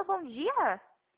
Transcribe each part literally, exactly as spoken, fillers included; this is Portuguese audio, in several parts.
Alô, bom dia.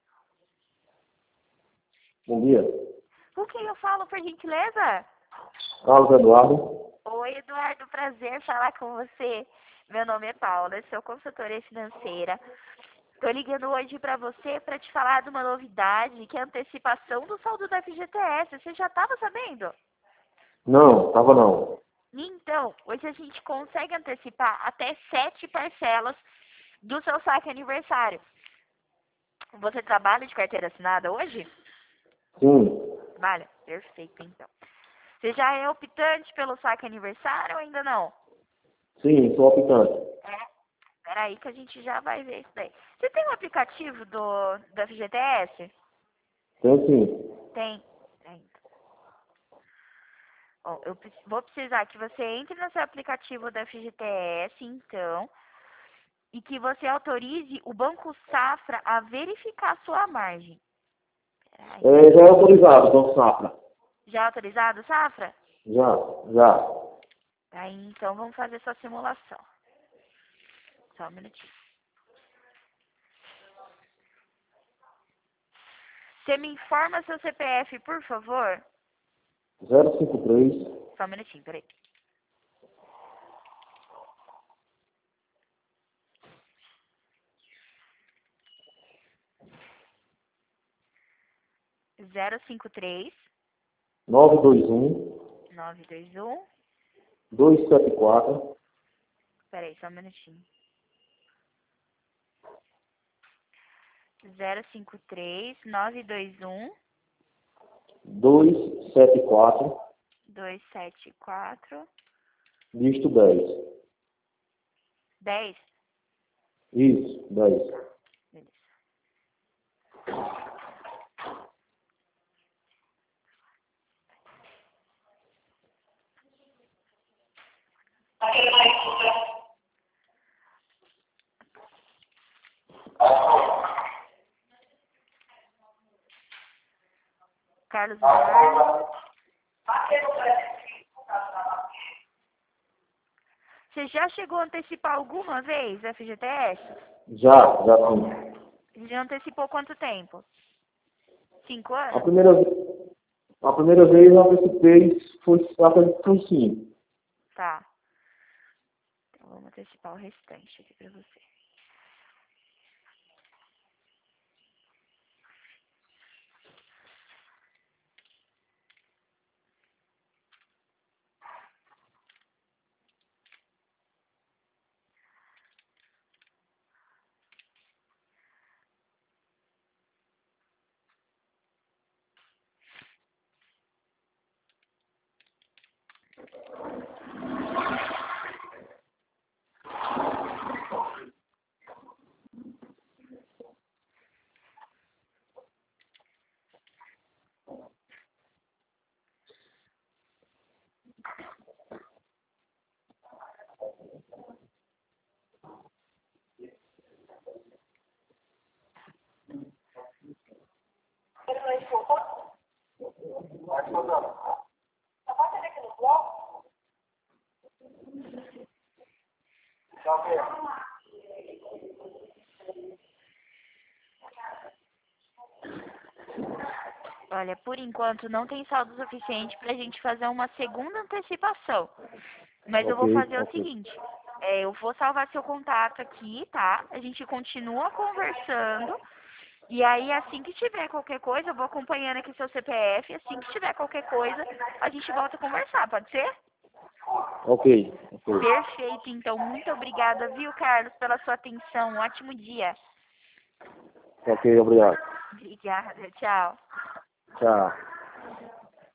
Bom dia. Com quem eu falo, por gentileza? Carlos Eduardo. Oi, Eduardo, prazer falar com você. Meu nome é Paula, sou consultora financeira. Tô ligando hoje pra você pra te falar de uma novidade, que é a antecipação do saldo da F G T S. Você já tava sabendo? Não, tava não. Então, hoje a gente consegue antecipar até sete parcelas do seu saque aniversário. Você trabalha de carteira assinada hoje? Sim, Trabalha? Perfeito, então. Você já é optante pelo saque aniversário ou ainda não? sim, sou optante. É. Peraí que a gente já vai ver isso daí. Você tem um aplicativo do, do F G T S? Tenho sim. Tem. Tem. Ó, eu pre- vou precisar que você entre no seu aplicativo do F G T S, então, e que você autorize o Banco Safra a verificar a sua margem. Peraí. É, já é autorizado, Banco Safra. Já é autorizado, Safra? Já, já. Aí, então, vamos fazer sua simulação. Só um minutinho. Você me informa seu C P F, por favor? zero cinco três, Só um minutinho, peraí. zero cinco três, nove dois um, nove dois um. dois sete quatro, Peraí, só um minutinho. zero cinco três, nove dois um, dois sete quatro, dois sete quatro, dígito dez. dez. Isso, dez. Beleza. Carlos Eduardo. Você já chegou a antecipar alguma vez F G T S? Já, já sim. Já antecipou quanto tempo? Cinco A anos? primeira, a primeira vez eu antecipei, foi, acredito que foi sim. Tá. Então vamos antecipar o restante aqui pra você. Olha, por enquanto não tem saldo suficiente pra gente fazer uma segunda antecipação. Mas eu vou Ok, fazer o ok. seguinte, é, eu vou salvar seu contato aqui, tá? A gente continua conversando. E aí, assim que tiver qualquer coisa, eu vou acompanhando aqui seu C P F. Assim que tiver qualquer coisa, a gente volta a conversar, pode ser? Ok, ok. Perfeito, então. Muito obrigada, viu, Carlos, pela sua atenção. Um ótimo dia. Ok, obrigado. Obrigada, tchau. Tchau.